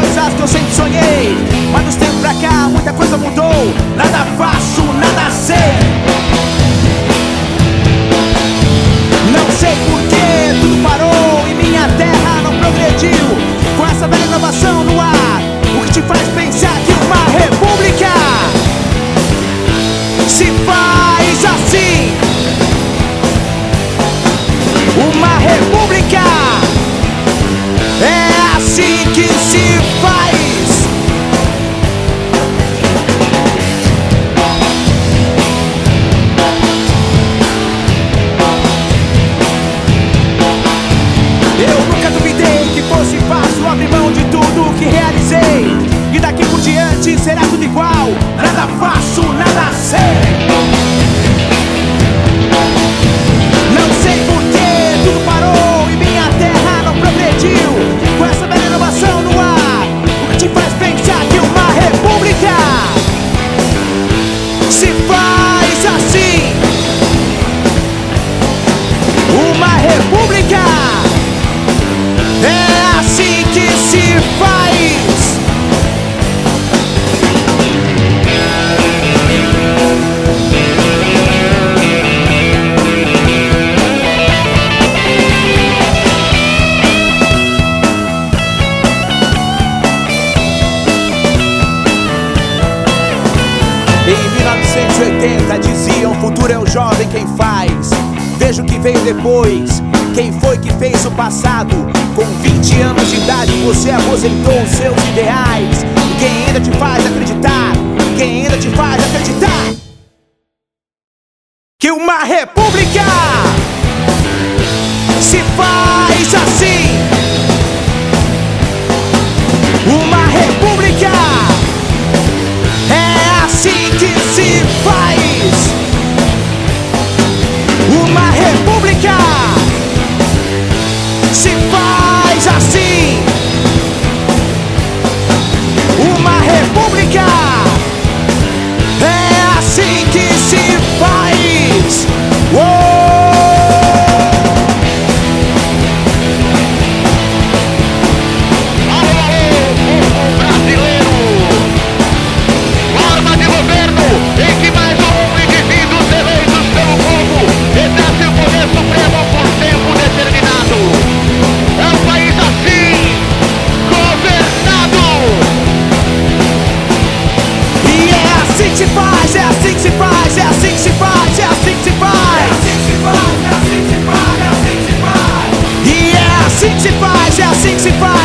coisas que eu sempre sonhei, mas dos tempos pra cá muita coisa mudou. Nada faço, nada sei. Não sei porquê, tudo parou e minha terra não progrediu. Com essa velha inovação no ar, o que te faz pensar que uma república se faz assim? Uma república é assim que se faz. Eu nunca duvidei que fosse fácil abrir mão de tudo que realizei, e daqui por diante será tudo igual. Nada faço, nada sei. Não sei porquê, tudo parou e minha terra não progrediu. Com essa velha inovação no ar, o que te faz pensar que uma república se faz assim? Uma república é assim que se faz. Em 1980 diziam: o futuro é o jovem quem faz. Veja o que veio depois. Quem foi que fez o passado? Com 20 anos de idade você aposentou os seus ideais. E quem ainda te faz acreditar? Quem ainda te faz acreditar que uma república se faz assim? Uma república é assim que se faz. Uma república se faz assim. Uma república é assim que se faz. Brasileiro, forma de governo em que mais um indivíduos eleitos pelo povo exerce o poder supremo por tempo determinado. É um país assim, governado. E é assim que se faz, é assim que se faz, é assim que se faz, é assim que se faz. É assim que se faz, é assim que se faz, é assim que se faz. E é assim que se faz, é assim que se faz.